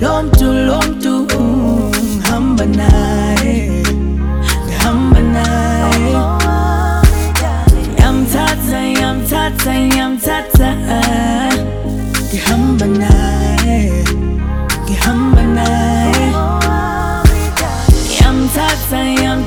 lomtu ngihamba naye ngihamba naye yamthatha ngihamba naye ngihamba naye yamthatha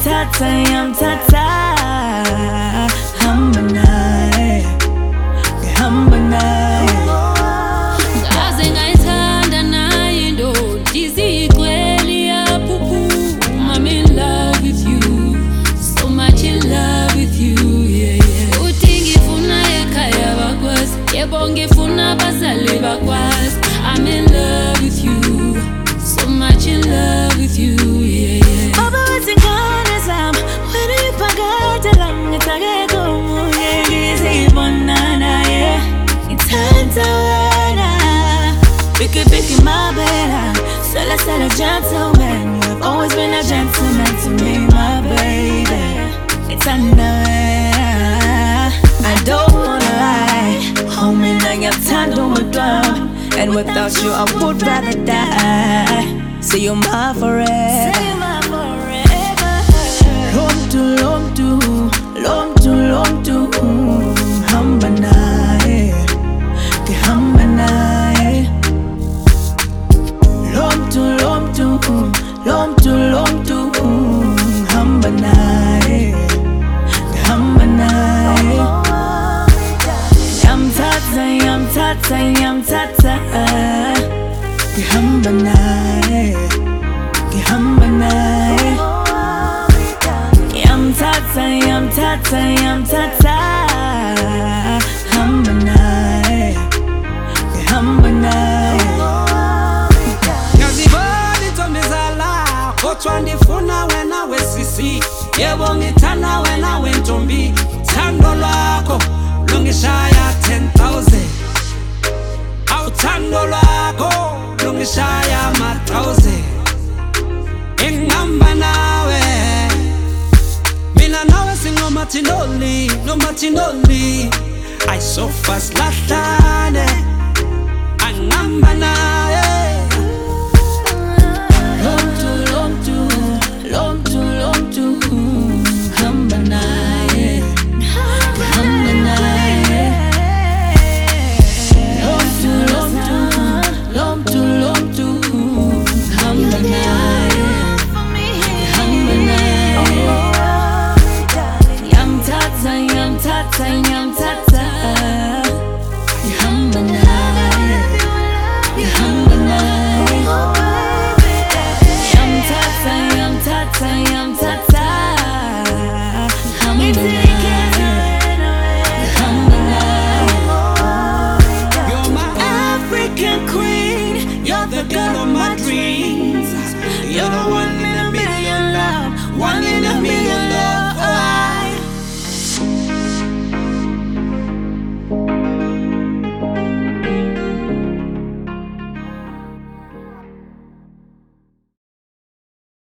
hamba naye ngihamba naye ngaze ngayithanda naye indoda izikweli yaphuphu. I'm in love with you, so much in love with you, yeah, yeah. Uthi ngifuna ekhaya bakwazi, yebo ngifuna abazali bakwazi. I'm in love with you, so much in love with you, yeah, yeah. Baba wazingane zami wena iphakade lami ngithakeke umunye ngizibona naye ngithanda wena Biki my bed Sela gentleman You have always been a gentleman to me my baby Ngithanda wena I don't wanna lie Homie nangiyakuthanda umudwami And without you I would rather die Say you're my forever Lomtu ngihamba naye ngihamba naye Lomtu ngihamba naye ngihamba naye yamthatha ngihamba naye ngihamba naye yamthatha hamba naye ngihamba naye ngiyazibona intombi zala kodwa ndifuna wena wesisi yebo ngithanda wena wentombi uthando lwakho lungishaya 10,000 awuthando lwakho lungishaya ama-1,000 engihamba nawe mina nawe singomathinoli I so fast lahlane angihamba nawe